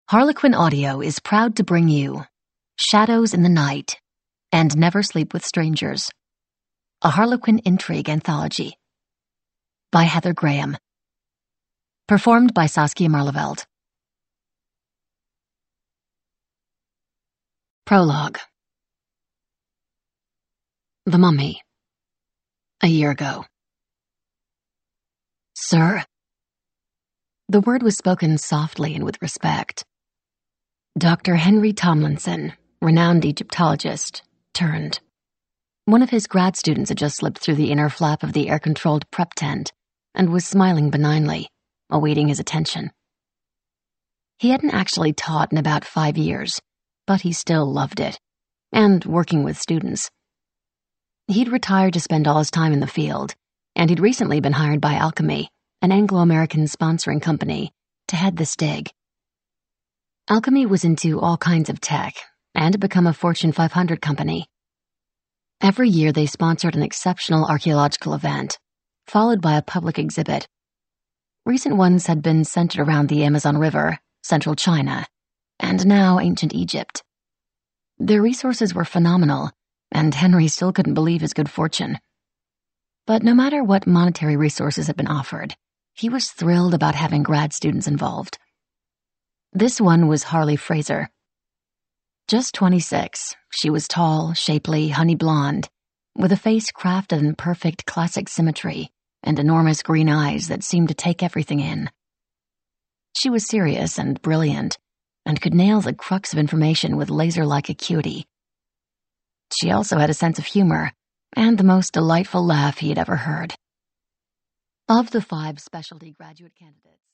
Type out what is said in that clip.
Harlequin Audio is proud to bring you Shadows in the Night and Never Sleep with Strangers, a Harlequin intrigue anthology by Heather Graham. Performed by Saskia Marleveld. Prologue. The Mummy. A year ago. Sir. The word was spoken softly and with respect. Dr. Henry Tomlinson, renowned Egyptologist, turned. One of his grad students had just slipped through the inner flap of the air-controlled prep tent and was smiling benignly, awaiting his attention. He hadn't actually taught in about 5 years, but he still loved it, and working with students. He'd retired to spend all his time in the field, and he'd recently been hired by Alchemy, an Anglo-American sponsoring company, to head the STIG. Alchemy was into all kinds of tech and had become a Fortune 500 company. Every year they sponsored an exceptional archaeological event, followed by a public exhibit. Recent ones had been centered around the Amazon River, central China, and now ancient Egypt. Their resources were phenomenal, and Henry still couldn't believe his good fortune. But no matter what monetary resources had been offered, he was thrilled about having grad students involved. This one was Harley Fraser. Just 26, she was tall, shapely, honey blonde, with a face crafted in perfect classic symmetry and enormous green eyes that seemed to take everything in. She was serious and brilliant, and could nail the crux of information with laser-like acuity. She also had a sense of humor, and the most delightful laugh he had ever heard. Of the 5 specialty graduate candidates,